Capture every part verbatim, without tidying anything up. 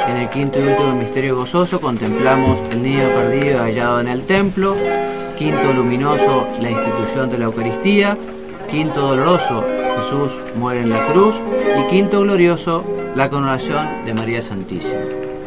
En el quinto y último misterio gozoso contemplamos el niño perdido hallado en el templo. Quinto luminoso, la institución de la Eucaristía. Quinto doloroso, Jesús muere en la cruz. Y quinto glorioso, la coronación de María Santísima.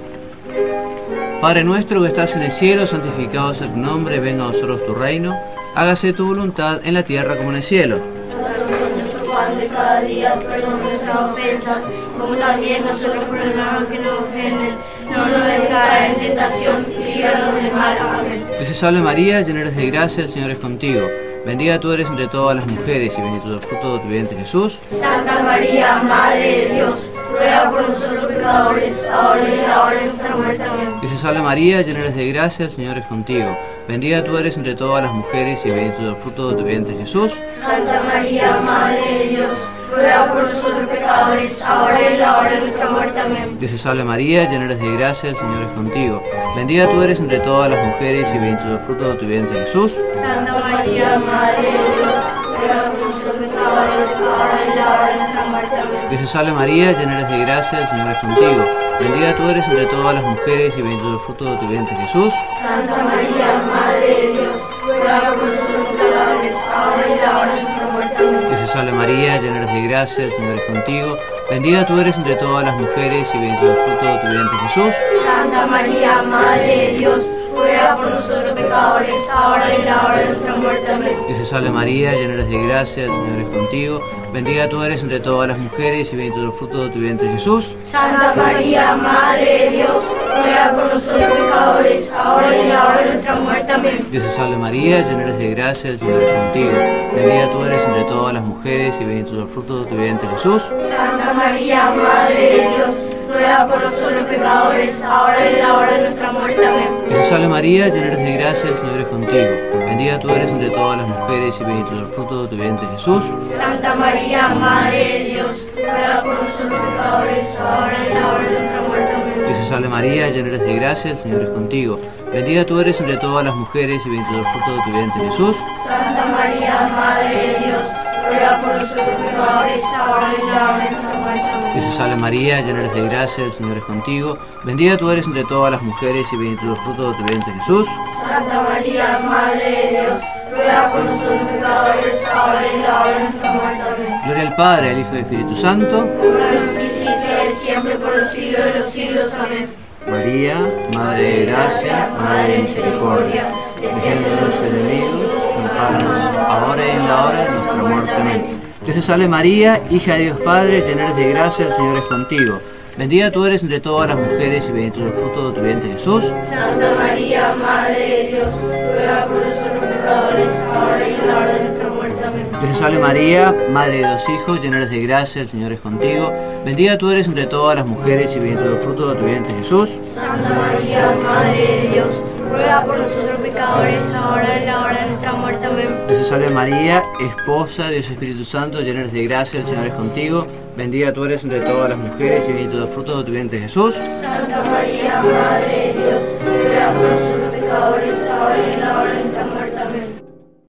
Padre nuestro que estás en el cielo, santificado sea tu nombre, venga a nosotros tu reino. Hágase tu voluntad en la tierra como en el cielo. Danos nuestro pan de cada día, perdona nuestras ofensas, como también nosotros perdonamos a los que nos ofenden. No nos dejes caer en tentación y líbranos del mal. Amén. Dios te salve María, llena eres de gracia, el Señor es contigo. Bendita tú eres entre todas las mujeres y bendito es el fruto de tu vientre Jesús. Santa María, Madre de Dios, ruega por nosotros pecadores, ahora y en la hora de nuestra muerte. Amén. Dios te salve María, llena eres de gracia, el Señor es contigo. Bendita tú eres entre todas las mujeres y bendito es el fruto de tu vientre Jesús. Santa María, Madre de Dios, ruega por nosotros pecadores, ahora y en la hora de nuestra muerte. Amén. Dios te salve María, llena eres de gracia, el Señor es contigo. Bendita tú eres entre todas las mujeres y bendito es el fruto de tu vientre Jesús. Santa María, Madre de Dios, ruega por nosotros pecadores, ahora y en la hora de nuestra muerte. Amén. Dios te salve María, llena eres de gracia, el Señor es contigo. Bendita tú eres entre todas las mujeres y bendito es el fruto de tu vientre Jesús. Santa María, Madre de Dios, ruega por nosotros pecadores, ahora y en la hora de nuestra muerte. Amén. Dios te salve María, llena eres de gracia, el Señor es contigo. Bendita tú eres entre todas las mujeres y bendito es el fruto de tu vientre Jesús. Santa María, Madre de Dios, ruega por nosotros pecadores, ahora y en la hora de nuestra muerte. Amén. Dios te salve María, llena eres de gracia, el Señor es contigo. Bendita tú eres entre todas las mujeres y bendito es el fruto de tu vientre Jesús. Santa María, Madre de Dios, ruega por nosotros pecadores, ahora y en la hora de nuestra muerte. Amén. Dios te salve María, llena eres de gracia, el Señor es contigo. Bendita tú eres entre todas las mujeres y bendito es el fruto de tu vientre Jesús. Santa María, Madre de Dios, ruega por nosotros pecadores, ahora y en la hora de nuestra muerte. Amén. Dios te salve María, llena eres de gracia, el Señor es contigo. Bendita tú eres entre todas las mujeres y bendito es el fruto de tu vientre Jesús. Santa María, Madre de Dios, ruega por nosotros pecadores, ahora y en la hora de nuestra muerte. Amén. Dios te salve María, llena eres de gracia, el Señor es contigo. Bendita tú eres entre todas las mujeres y bendito es el fruto de tu vientre Jesús. Santa María, Madre de Dios, ruega por nosotros pecadores, ahora y en la hora de nuestra muerte. Amén. Dios te salve María, llena eres de gracia, el Señor es contigo. Bendita tú eres entre todas las mujeres y bendito es el fruto de tu vientre Jesús. Santa María, Madre de Dios, ruega por nosotros pecadores, ahora y en la hora de nuestra muerte. Amén. Gloria al Padre, al Hijo y al Espíritu Santo. Como en el principio y siempre por los siglos de los siglos. Amén. María, Madre de gracia, Madre de misericordia, defiende de los enemigos, ampáranos ahora y en la hora de nuestra muerte. Amén. Dios te salve María, hija de Dios Padre, llena eres de gracia, el Señor es contigo. Bendita tú eres entre todas las mujeres y bendito es el fruto de tu vientre Jesús. Santa María, Madre de Dios, ruega por nosotros pecadores, ahora y en la hora de nuestra muerte. Amén. Dios te salve María, Madre de dos hijos, llena eres de gracia, el Señor es contigo. Bendita tú eres entre todas las mujeres y bendito es el fruto de tu vientre Jesús. Santa María, Madre de Dios, ruega por nosotros pecadores, ahora y en la hora de nuestra muerte. Amén. Dios te salve María, esposa de Dios Espíritu Santo, llena eres de gracia, el Señor es contigo. Bendita tú eres entre todas las mujeres y bendito es el fruto de tu vientre Jesús. Santa María, Madre de Dios, ruega por nosotros pecadores, ahora y en la hora de nuestra muerte.